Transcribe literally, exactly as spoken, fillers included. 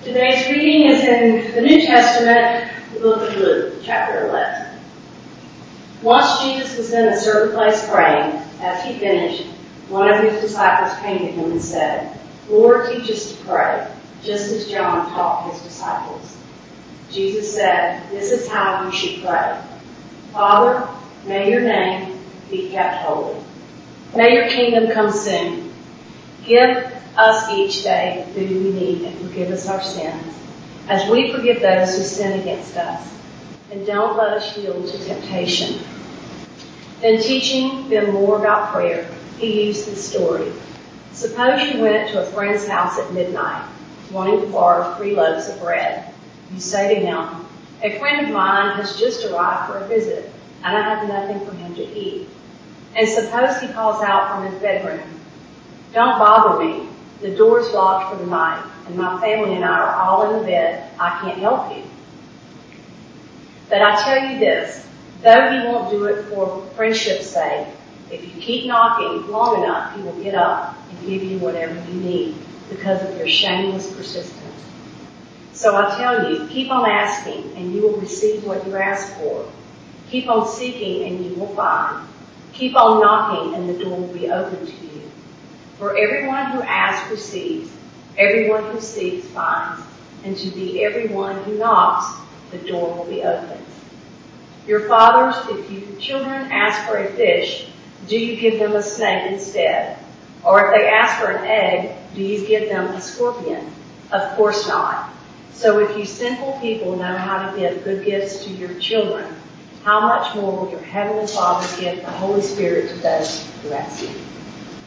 Today's reading is in the New Testament, the book of Luke, chapter eleven. Once Jesus was in a certain place praying. As he finished, one of his disciples came to him and said, "Lord, teach us to pray, just as John taught his disciples." Jesus said, "This is how you should pray. Father, may your name be kept holy. May your kingdom come soon. Give us each day the food we need and forgive us our sins, as we forgive those who sin against us. And don't let us yield to temptation." Then teaching them more about prayer, he used this story. Suppose you went to a friend's house at midnight, wanting to borrow three loaves of bread. You say to him, "A friend of mine has just arrived for a visit, and I have nothing for him to eat." And suppose he calls out from his bedroom, "Don't bother me. The door's locked for the night, and my family and I are all in the bed. I can't help you." But I tell you this, though he won't do it for friendship's sake, if you keep knocking long enough, he will get up and give you whatever you need because of your shameless persistence. So I tell you, keep on asking and you will receive what you ask for. Keep on seeking and you will find. Keep on knocking and the door will be open to you. For everyone who asks receives, everyone who seeks finds, and to the everyone who knocks, the door will be opened. Your fathers, if your children ask for a fish, do you give them a snake instead? Or if they ask for an egg, do you give them a scorpion? Of course not. So if you sinful people know how to give good gifts to your children, how much more will your Heavenly Father give the Holy Spirit to those who ask Him?